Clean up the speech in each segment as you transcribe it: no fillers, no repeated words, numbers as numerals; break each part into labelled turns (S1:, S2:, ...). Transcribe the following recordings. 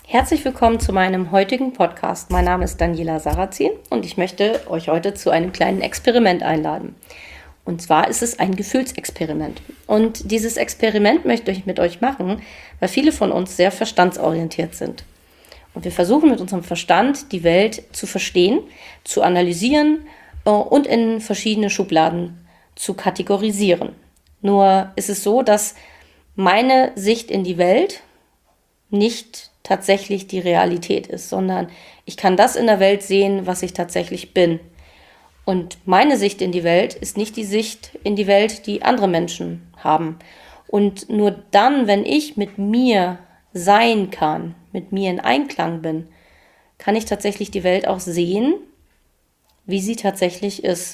S1: Herzlich willkommen zu meinem heutigen Podcast. Mein Name ist Daniela Sarrazin und ich möchte euch heute zu einem kleinen Experiment einladen. Und zwar ist es ein Gefühlsexperiment. Und dieses Experiment möchte ich mit euch machen, weil viele von uns sehr verstandsorientiert sind. Und wir versuchen mit unserem Verstand die Welt zu verstehen, zu analysieren und in verschiedene Schubladen zu kategorisieren. Nur ist es so, dass meine Sicht in die Welt nicht tatsächlich die Realität ist, sondern ich kann das in der Welt sehen, was ich tatsächlich bin. Und meine Sicht in die Welt ist nicht die Sicht in die Welt, die andere Menschen haben. Und nur dann, wenn ich mit mir sein kann, mit mir in Einklang bin, kann ich tatsächlich die Welt auch sehen, wie sie tatsächlich ist.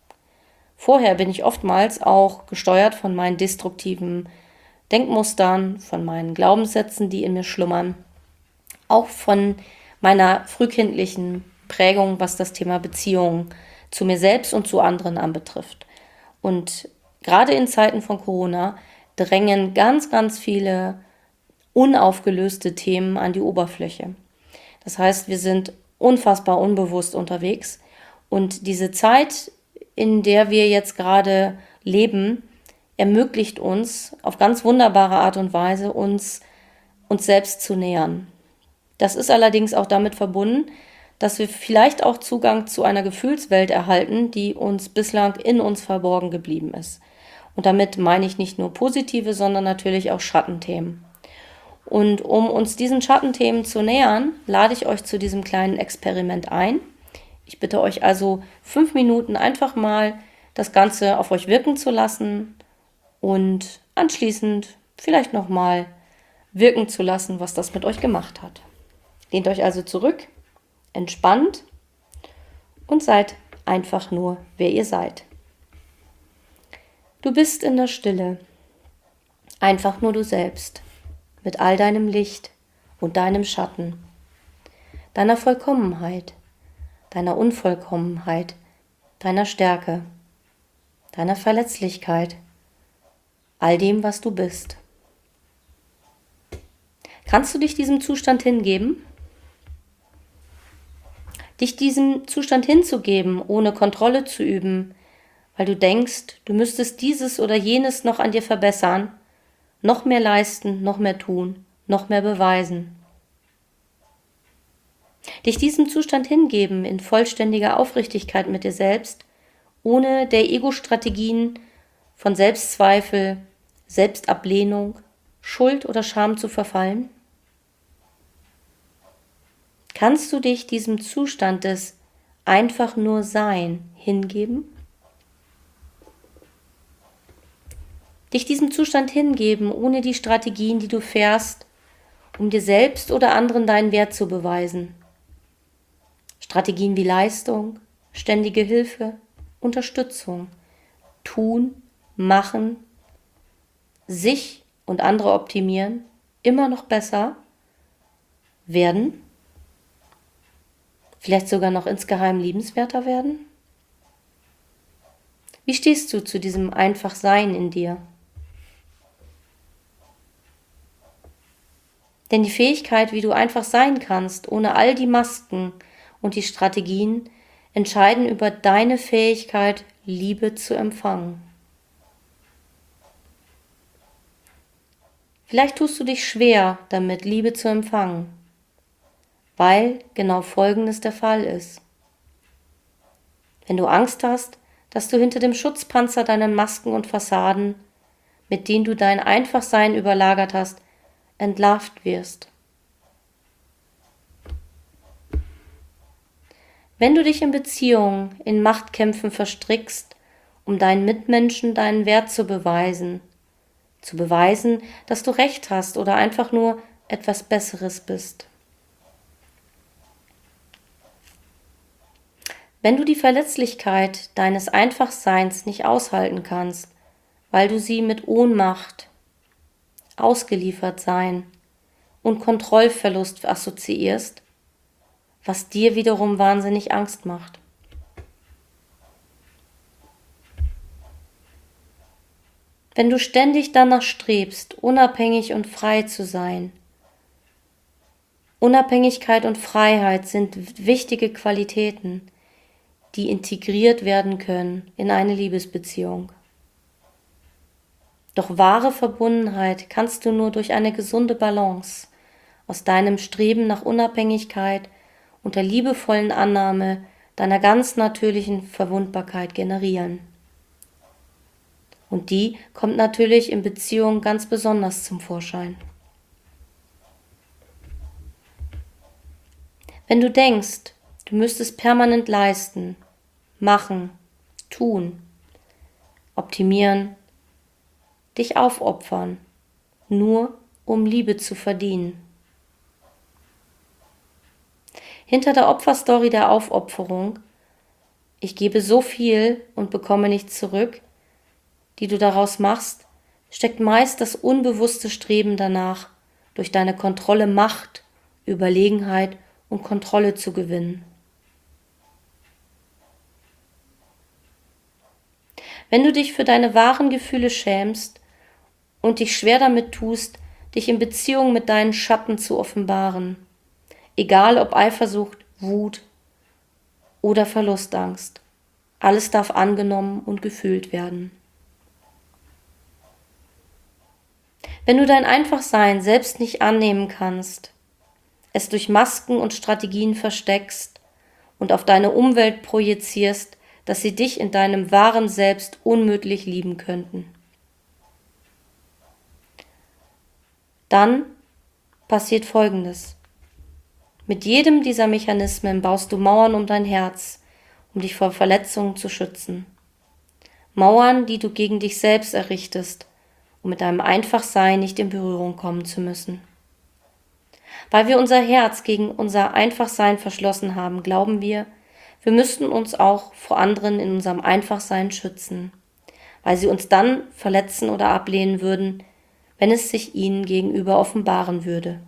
S1: Vorher bin ich oftmals auch gesteuert von meinen destruktiven Denkmustern, von meinen Glaubenssätzen, die in mir schlummern, auch von meiner frühkindlichen Prägung, was das Thema Beziehungen zu mir selbst und zu anderen anbetrifft. Und gerade in Zeiten von Corona drängen ganz, ganz viele unaufgelöste Themen an die Oberfläche. Das heißt, wir sind unfassbar unbewusst unterwegs und diese Zeit, in der wir jetzt gerade leben, ermöglicht uns auf ganz wunderbare Art und Weise, uns selbst zu nähern. Das ist allerdings auch damit verbunden, dass wir vielleicht auch Zugang zu einer Gefühlswelt erhalten, die uns bislang in uns verborgen geblieben ist. Und damit meine ich nicht nur positive, sondern natürlich auch Schattenthemen. Und um uns diesen Schattenthemen zu nähern, lade ich euch zu diesem kleinen Experiment ein. Ich bitte euch also 5 Minuten einfach mal das Ganze auf euch wirken zu lassen und anschließend vielleicht nochmal wirken zu lassen, was das mit euch gemacht hat. Lehnt euch also zurück, entspannt und seid einfach nur, wer ihr seid. Du bist in der Stille, einfach nur du selbst, mit all deinem Licht und deinem Schatten, deiner Vollkommenheit, deiner Unvollkommenheit, deiner Stärke, deiner Verletzlichkeit, all dem, was du bist. Kannst du dich diesem Zustand hingeben? Dich diesem Zustand hinzugeben, ohne Kontrolle zu üben, weil du denkst, du müsstest dieses oder jenes noch an dir verbessern, noch mehr leisten, noch mehr tun, noch mehr beweisen. Dich diesem Zustand hingeben in vollständiger Aufrichtigkeit mit dir selbst, ohne der Ego-Strategien von Selbstzweifel, Selbstablehnung, Schuld oder Scham zu verfallen? Kannst du dich diesem Zustand des einfach nur Sein hingeben? Dich diesem Zustand hingeben, ohne die Strategien, die du fährst, um dir selbst oder anderen deinen Wert zu beweisen. Strategien wie Leistung, ständige Hilfe, Unterstützung, tun, machen, sich und andere optimieren, immer noch besser werden, vielleicht sogar noch insgeheim liebenswerter werden? Wie stehst du zu diesem Einfach-Sein in dir? Denn die Fähigkeit, wie du einfach sein kannst, ohne all die Masken und die Strategien, entscheiden über deine Fähigkeit, Liebe zu empfangen. Vielleicht tust du dich schwer damit, Liebe zu empfangen, weil genau Folgendes der Fall ist. Wenn du Angst hast, dass du hinter dem Schutzpanzer deiner Masken und Fassaden, mit denen du dein Einfachsein überlagert hast, entlarvt wirst. Wenn du dich in Beziehungen, in Machtkämpfen verstrickst, um deinen Mitmenschen deinen Wert zu beweisen, dass du Recht hast oder einfach nur etwas Besseres bist. Wenn du die Verletzlichkeit deines Einfachseins nicht aushalten kannst, weil du sie mit Ohnmacht, ausgeliefert sein und Kontrollverlust assoziierst, was dir wiederum wahnsinnig Angst macht. Wenn du ständig danach strebst, unabhängig und frei zu sein, Unabhängigkeit und Freiheit sind wichtige Qualitäten, die integriert werden können in eine Liebesbeziehung. Doch wahre Verbundenheit kannst du nur durch eine gesunde Balance aus deinem Streben nach Unabhängigkeit und der liebevollen Annahme deiner ganz natürlichen Verwundbarkeit generieren. Und die kommt natürlich in Beziehungen ganz besonders zum Vorschein. Wenn du denkst, du müsstest permanent leisten, machen, tun, optimieren, dich aufopfern, nur um Liebe zu verdienen. Hinter der Opferstory der Aufopferung, ich gebe so viel und bekomme nichts zurück, die du daraus machst, steckt meist das unbewusste Streben danach, durch deine Kontrolle Macht, Überlegenheit und Kontrolle zu gewinnen. Wenn du dich für deine wahren Gefühle schämst und dich schwer damit tust, dich in Beziehung mit deinen Schatten zu offenbaren, egal ob Eifersucht, Wut oder Verlustangst, alles darf angenommen und gefühlt werden. Wenn du dein Einfachsein selbst nicht annehmen kannst, es durch Masken und Strategien versteckst und auf deine Umwelt projizierst, dass sie dich in deinem wahren Selbst unmöglich lieben könnten, dann passiert Folgendes. Mit jedem dieser Mechanismen baust du Mauern um dein Herz, um dich vor Verletzungen zu schützen. Mauern, die du gegen dich selbst errichtest, um mit deinem Einfachsein nicht in Berührung kommen zu müssen. Weil wir unser Herz gegen unser Einfachsein verschlossen haben, glauben wir müssten uns auch vor anderen in unserem Einfachsein schützen, weil sie uns dann verletzen oder ablehnen würden, wenn es sich ihnen gegenüber offenbaren würde.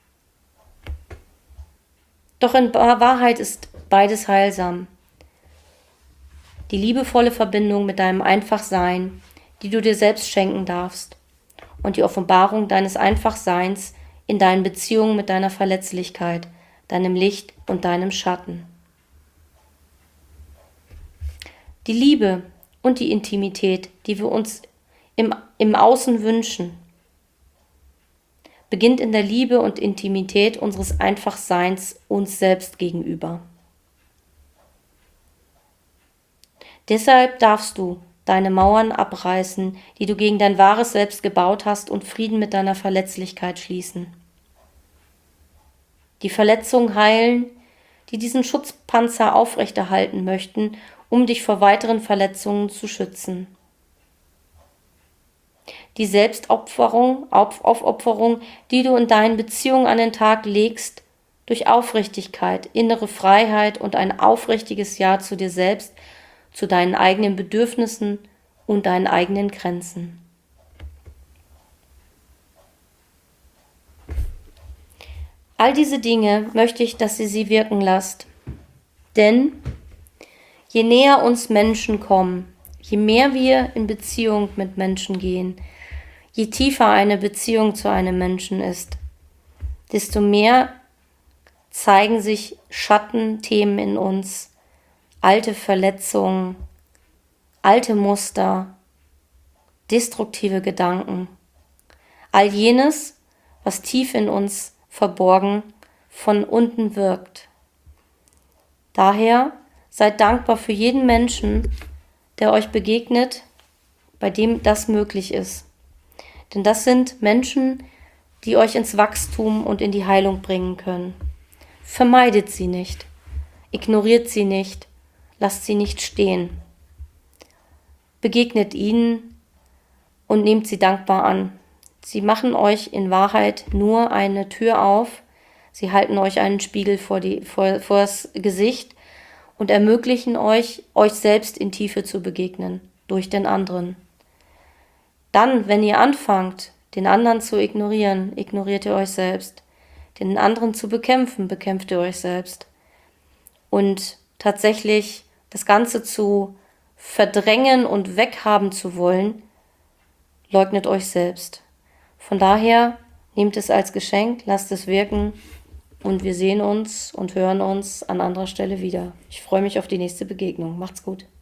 S1: Doch in Wahrheit ist beides heilsam. Die liebevolle Verbindung mit deinem Einfachsein, die du dir selbst schenken darfst, und die Offenbarung deines Einfachseins in deinen Beziehungen mit deiner Verletzlichkeit, deinem Licht und deinem Schatten. Die Liebe und die Intimität, die wir uns im Außen wünschen, beginnt in der Liebe und Intimität unseres Einfachseins uns selbst gegenüber. Deshalb darfst du deine Mauern abreißen, die du gegen dein wahres Selbst gebaut hast, und Frieden mit deiner Verletzlichkeit schließen. Die Verletzungen heilen, die diesen Schutzpanzer aufrechterhalten möchten, um dich vor weiteren Verletzungen zu schützen. Die Selbstopferung, Aufopferung, die du in deinen Beziehungen an den Tag legst, durch Aufrichtigkeit, innere Freiheit und ein aufrichtiges Ja zu dir selbst, zu deinen eigenen Bedürfnissen und deinen eigenen Grenzen. All diese Dinge möchte ich, dass ihr sie wirken lasst. Denn je näher uns Menschen kommen, je mehr wir in Beziehung mit Menschen gehen, je tiefer eine Beziehung zu einem Menschen ist, desto mehr zeigen sich Schattenthemen in uns, alte Verletzungen, alte Muster, destruktive Gedanken, all jenes, was tief in uns verborgen von unten wirkt. Daher seid dankbar für jeden Menschen, der euch begegnet, bei dem das möglich ist. Denn das sind Menschen, die euch ins Wachstum und in die Heilung bringen können. Vermeidet sie nicht, ignoriert sie nicht, lasst sie nicht stehen. Begegnet ihnen und nehmt sie dankbar an. Sie machen euch in Wahrheit nur eine Tür auf, sie halten euch einen Spiegel vor das Gesicht und ermöglichen euch selbst in Tiefe zu begegnen, durch den anderen. Dann, wenn ihr anfangt, den anderen zu ignorieren, ignoriert ihr euch selbst. Den anderen zu bekämpfen, bekämpft ihr euch selbst. Und tatsächlich das Ganze zu verdrängen und weghaben zu wollen, leugnet euch selbst. Von daher nehmt es als Geschenk, lasst es wirken und wir sehen uns und hören uns an anderer Stelle wieder. Ich freue mich auf die nächste Begegnung. Macht's gut.